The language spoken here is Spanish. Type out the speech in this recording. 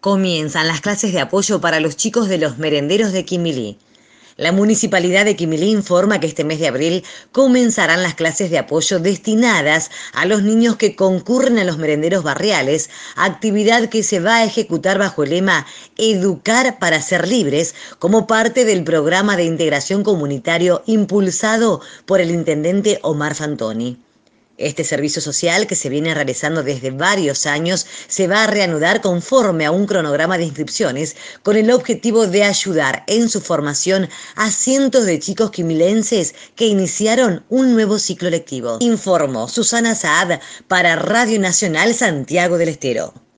Comienzan las clases de apoyo para los chicos de los merenderos de Quimilí. La Municipalidad de Quimilí informa que este mes de abril comenzarán las clases de apoyo destinadas a los niños que concurren a los merenderos barriales, actividad que se va a ejecutar bajo el lema Educar para ser libres, como parte del programa de integración comunitario impulsado por el intendente Omar Fantoni. Este servicio social, que se viene realizando desde varios años, se va a reanudar conforme a un cronograma de inscripciones, con el objetivo de ayudar en su formación a cientos de chicos quimilenses que iniciaron un nuevo ciclo lectivo. Informó Susana Saad para Radio Nacional Santiago del Estero.